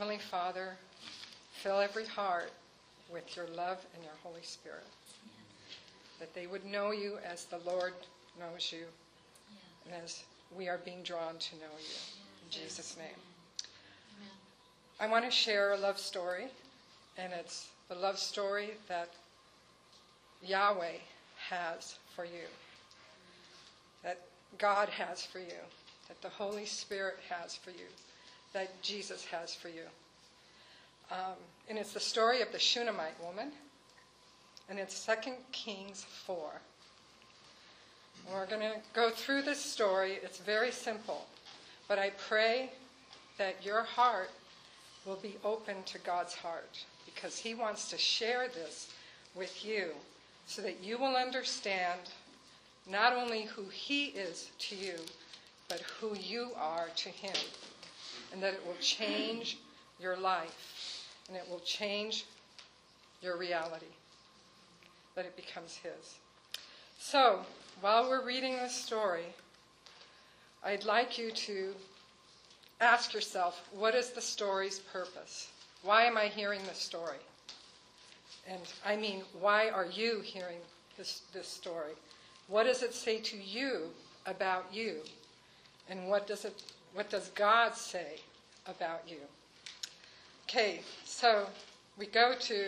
Heavenly Father, fill every heart with your love and your Holy Spirit. That they would know you as the Lord knows you, and as we are being drawn to know you. In Jesus' name. I want to share a love story, and it's the love story that Yahweh has for you, that God has for you, that the Holy Spirit has for you, that Jesus has for you. And it's the story of the Shunammite woman, and it's 2 Kings 4. And we're going to go through this story. It's very simple, but I pray that your heart will be open to God's heart, because he wants to share this with you so that you will understand not only who he is to you, but who you are to him, and that it will change your life, and it will change your reality, that it becomes his. So, while we're reading this story, I'd like you to ask yourself, what is the story's purpose? Why am I hearing this story? And I mean, why are you hearing this story? What does it say to you about you? And what does God say about you? Okay, so we go to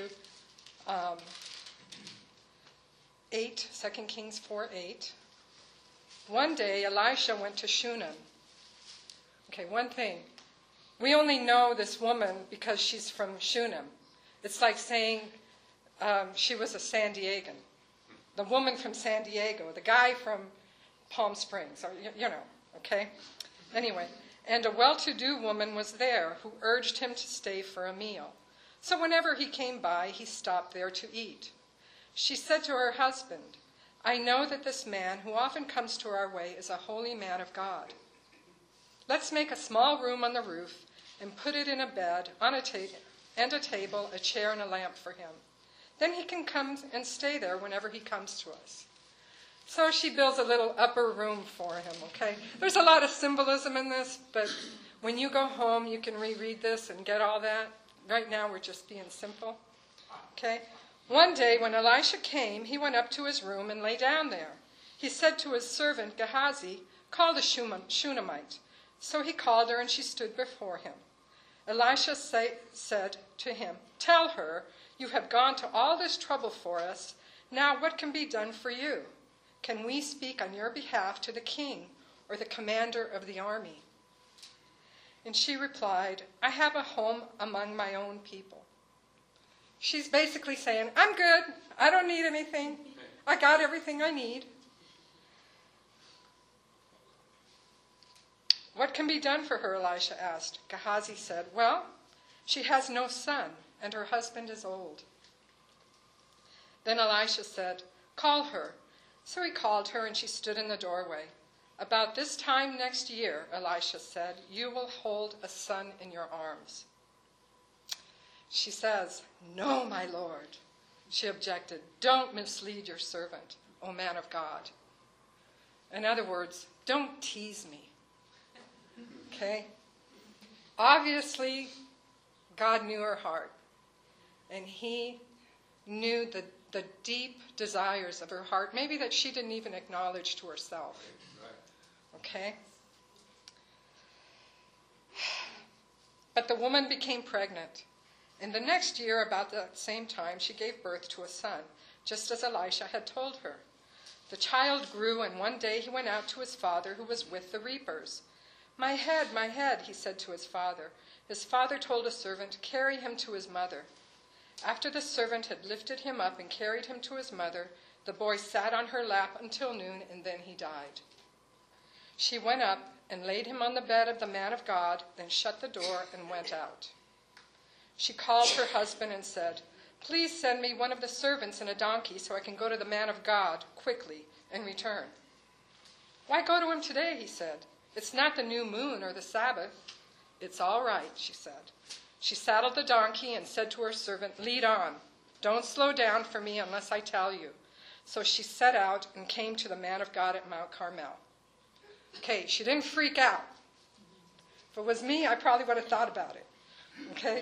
2 Kings 4:8. One day Elisha went to Shunem. Okay, one thing. We only know this woman because she's from Shunem. It's like saying she was a San Diegan. The woman from San Diego, the guy from Palm Springs, or you know, okay? Anyway, and a well-to-do woman was there who urged him to stay for a meal. So whenever he came by, he stopped there to eat. She said to her husband, "I know that this man who often comes to our way is a holy man of God. Let's make a small room on the roof and put it in a bed, on a table, a chair, and a lamp for him. Then he can come and stay there whenever he comes to us." So she builds a little upper room for him, okay? There's a lot of symbolism in this, but when you go home, you can reread this and get all that. Right now, we're just being simple, okay? One day, when Elisha came, he went up to his room and lay down there. He said to his servant Gehazi, "Call the Shunammite." So he called her, and she stood before him. Elisha said to him, "Tell her, you have gone to all this trouble for us. Now what can be done for you? Can we speak on your behalf to the king or the commander of the army?" And she replied, "I have a home among my own people." She's basically saying, I'm good. I don't need anything. I got everything I need. "What can be done for her?" Elisha asked. Gehazi said, "Well, she has no son, and her husband is old." Then Elisha said, "Call her." So he called her, and she stood in the doorway. "About this time next year," Elisha said, "you will hold a son in your arms." She says, "No, my Lord." She objected, "Don't mislead your servant, O man of God." In other words, don't tease me. Okay? Obviously, God knew her heart, and he knew the deep desires of her heart, maybe that she didn't even acknowledge to herself. Okay? But the woman became pregnant, and the next year, about the same time, she gave birth to a son, just as Elisha had told her. The child grew, and one day he went out to his father, who was with the reapers. My head, he said to his father. His father told a servant, "Carry him to his mother." After the servant had lifted him up and carried him to his mother, the boy sat on her lap until noon, and then he died. She went up and laid him on the bed of the man of God, then shut the door and went out. She called her husband and said, "Please send me one of the servants and a donkey so I can go to the man of God quickly and return." "Why go to him today?" he said. "It's not the new moon or the Sabbath." "It's all right," she said. She saddled the donkey and said to her servant, "Lead on. Don't slow down for me unless I tell you." So she set out and came to the man of God at Mount Carmel. Okay, she didn't freak out. If it was me, I probably would have thought about it. Okay?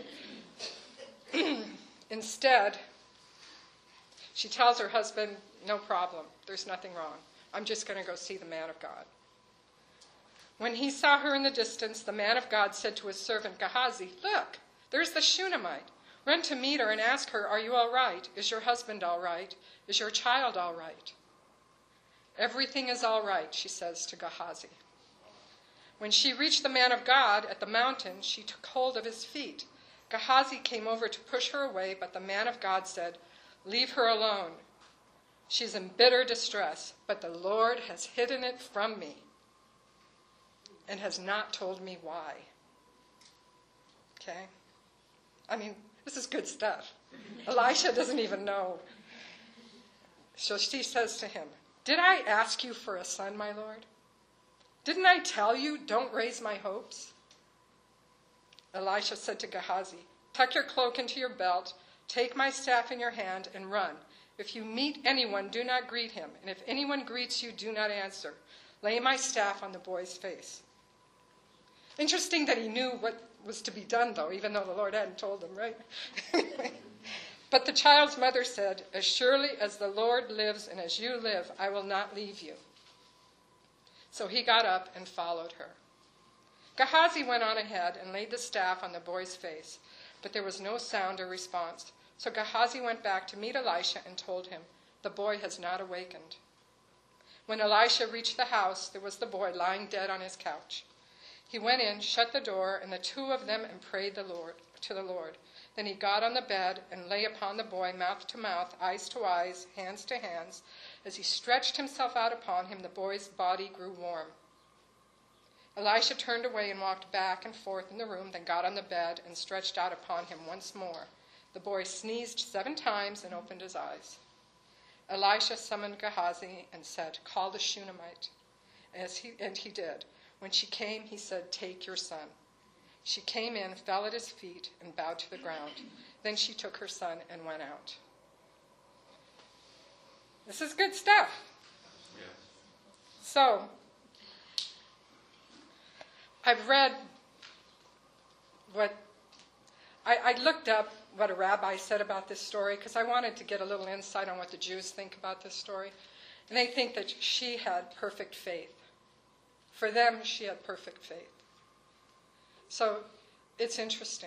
Instead, she tells her husband, no problem, there's nothing wrong. I'm just going to go see the man of God. When he saw her in the distance, the man of God said to his servant Gehazi, look, there's the Shunammite. Run to meet her and ask her, are you all right? Is your husband all right? Is your child all right? Everything is all right, she says to Gehazi. When she reached the man of God at the mountain, she took hold of his feet. Gehazi came over to push her away, but the man of God said, leave her alone. She's in bitter distress, but the Lord has hidden it from me and has not told me why. Okay? I mean, this is good stuff. Elisha doesn't even know. So she says to him, did I ask you for a son, my Lord? Didn't I tell you, don't raise my hopes? Elisha said to Gehazi, tuck your cloak into your belt, take my staff in your hand, and run. If you meet anyone, do not greet him, and if anyone greets you, do not answer. Lay my staff on the boy's face. Interesting that he knew what was to be done, though, even though the Lord hadn't told him, right? But the child's mother said, as surely as the Lord lives and as you live, I will not leave you. So he got up and followed her. Gehazi went on ahead and laid the staff on the boy's face, but there was no sound or response. So Gehazi went back to meet Elisha and told him, the boy has not awakened. When Elisha reached the house, there was the boy lying dead on his couch. He went in, shut the door, and the two of them and prayed to the Lord. Then he got on the bed and lay upon the boy, mouth to mouth, eyes to eyes, hands to hands. As he stretched himself out upon him, the boy's body grew warm. Elisha turned away and walked back and forth in the room, then got on the bed and stretched out upon him once more. The boy sneezed 7 times and opened his eyes. Elisha summoned Gehazi and said, call the Shunammite. And he did. When she came, he said, take your son. She came in, fell at his feet, and bowed to the ground. Then she took her son and went out. This is good stuff. Yeah. So, I've read I looked up what a rabbi said about this story because I wanted to get a little insight on what the Jews think about this story. And they think that she had perfect faith. For them, she had perfect faith. So, it's interesting.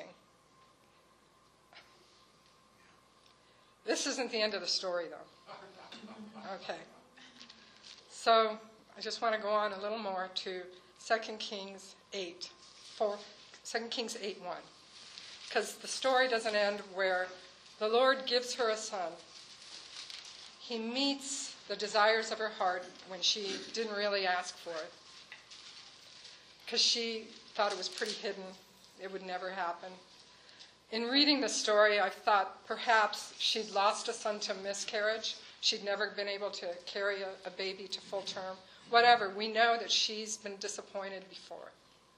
This isn't the end of the story, though. Okay. So, I just want to go on a little more to 2 Kings 8, 2 Kings 8:1. Because the story doesn't end where the Lord gives her a son. He meets the desires of her heart when she didn't really ask for it. Because she thought it was pretty hidden. It would never happen. In reading the story, I thought perhaps she'd lost a son to miscarriage. She'd never been able to carry a baby to full term. Whatever, we know that she's been disappointed before.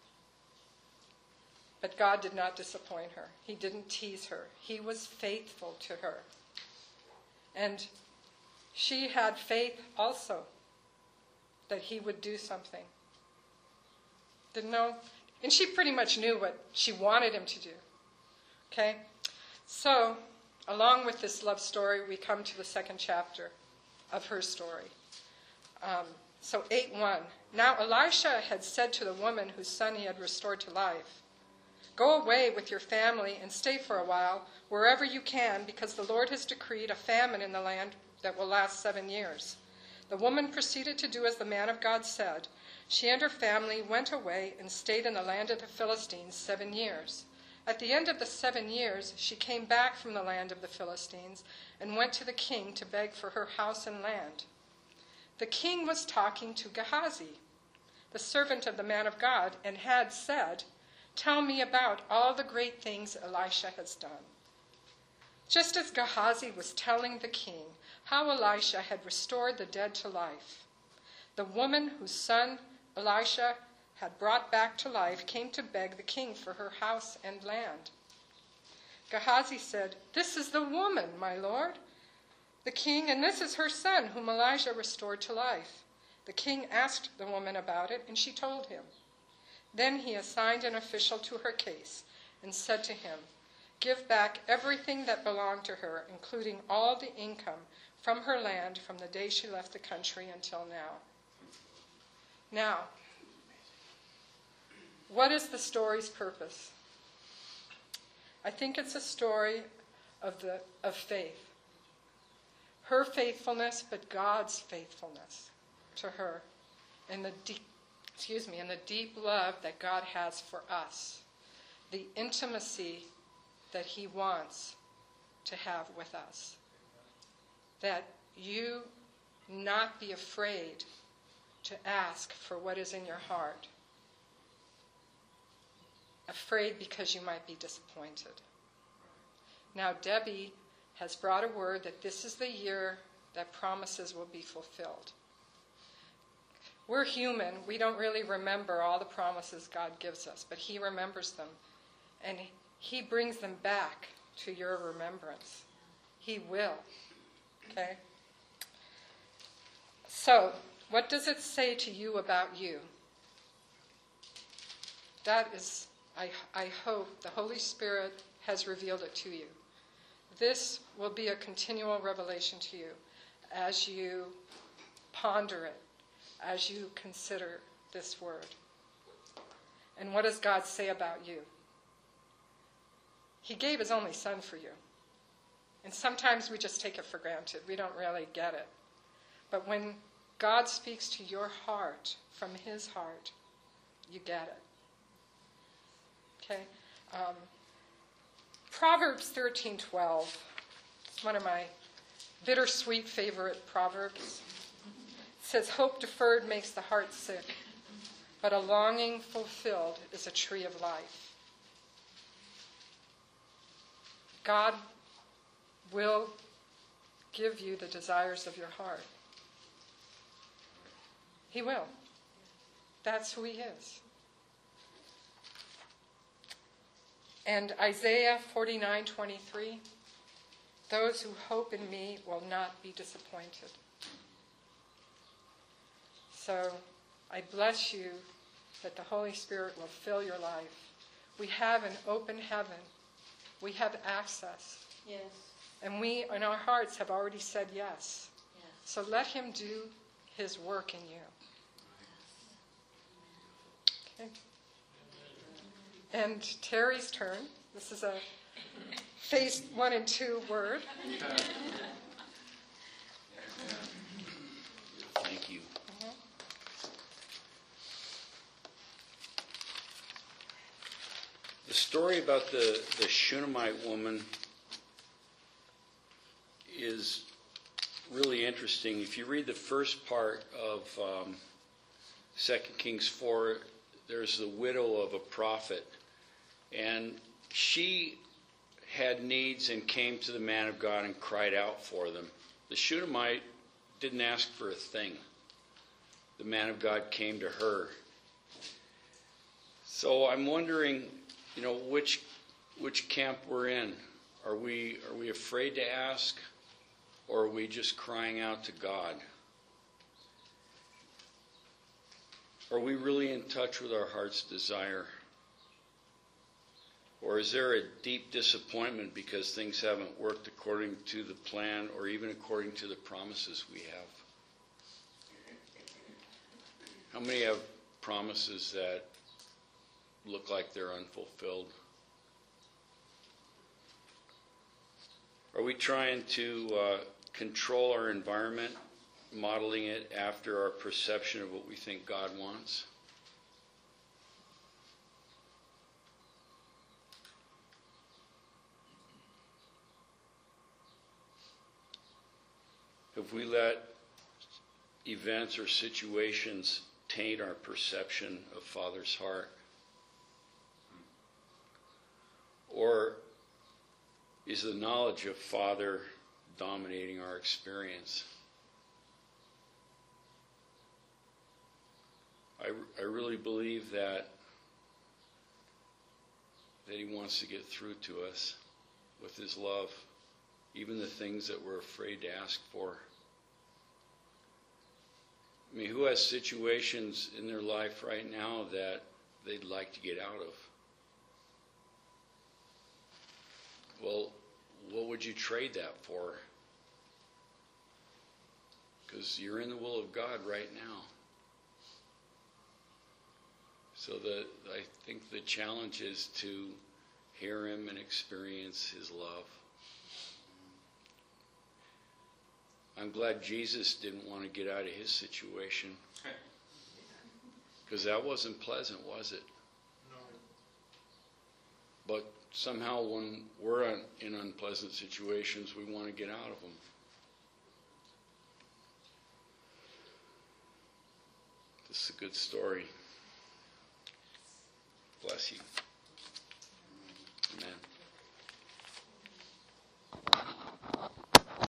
But God did not disappoint her. He didn't tease her. He was faithful to her. And she had faith also that he would do something. Didn't know. And she pretty much knew what she wanted him to do. Okay? So, along with this love story, we come to the 2nd chapter of her story. So 8:1. Now Elisha had said to the woman whose son he had restored to life, go away with your family and stay for a while, wherever you can, because the Lord has decreed a famine in the land that will last 7 years. The woman proceeded to do as the man of God said. She and her family went away and stayed in the land of the Philistines 7 years. At the end of the 7 years, she came back from the land of the Philistines and went to the king to beg for her house and land. The king was talking to Gehazi, the servant of the man of God, and had said, tell me about all the great things Elisha has done. Just as Gehazi was telling the king how Elisha had restored the dead to life, the woman whose son Elisha had brought back to life came to beg the king for her house and land. Gehazi said, this is the woman, my lord, the king, and this is her son whom Elisha restored to life. The king asked the woman about it, and she told him. Then he assigned an official to her case, and said to him, "Give back everything that belonged to her, including all the income from her land from the day she left the country until now." Now, what is the story's purpose? I think it's a story of faith. Her faithfulness, but God's faithfulness to her, and the deep love that God has for us, the intimacy that he wants to have with us. That you not be afraid to ask for what is in your heart. Afraid because you might be disappointed. Now, Debbie has brought a word that this is the year that promises will be fulfilled. We're human. We don't really remember all the promises God gives us, but he remembers them. And he brings them back to your remembrance. He will. Okay? So, what does it say to you about you? That is, I hope the Holy Spirit has revealed it to you. This will be a continual revelation to you as you ponder it, as you consider this word. And what does God say about you? He gave his only son for you. And sometimes we just take it for granted. We don't really get it. But when God speaks to your heart from his heart, you get it. Okay? Proverbs 13:12. It's one of my bittersweet favorite proverbs. It says, "Hope deferred makes the heart sick, but a longing fulfilled is a tree of life." God will give you the desires of your heart. He will. That's who he is. And Isaiah 49:23, "Those who hope in me will not be disappointed." So I bless you that the Holy Spirit will fill your life. We have an open heaven. We have access. Yes. And we, in our hearts, have already said yes. Yes. So let him do his work in you. Okay. And Terry's turn. This is a phase 1 and 2 word. Thank you. The story about the Shunammite woman is really interesting. If you read the first part of 2 Kings 4, there's the widow of a prophet. And she had needs and came to the man of God and cried out for them. The Shunammite didn't ask for a thing. The man of God came to her. So I'm wondering, which camp we're in. Are we afraid to ask, or are we just crying out to God? Are we really in touch with our heart's desire? Or is there a deep disappointment because things haven't worked according to the plan or even according to the promises we have? How many have promises that look like they're unfulfilled? Are we trying to control our environment, modeling it after our perception of what we think God wants? Have we let events or situations taint our perception of Father's heart? Or is the knowledge of Father dominating our experience? I really believe that he wants to get through to us with his love, even the things that we're afraid to ask for. I mean, who has situations in their life right now that they'd like to get out of? Well, what would you trade that for? Because you're in the will of God right now. So I think the challenge is to hear him and experience his love. I'm glad Jesus didn't want to get out of his situation. Because that wasn't pleasant, was it? No. But somehow when we're in unpleasant situations, we want to get out of them. This is a good story. Bless you.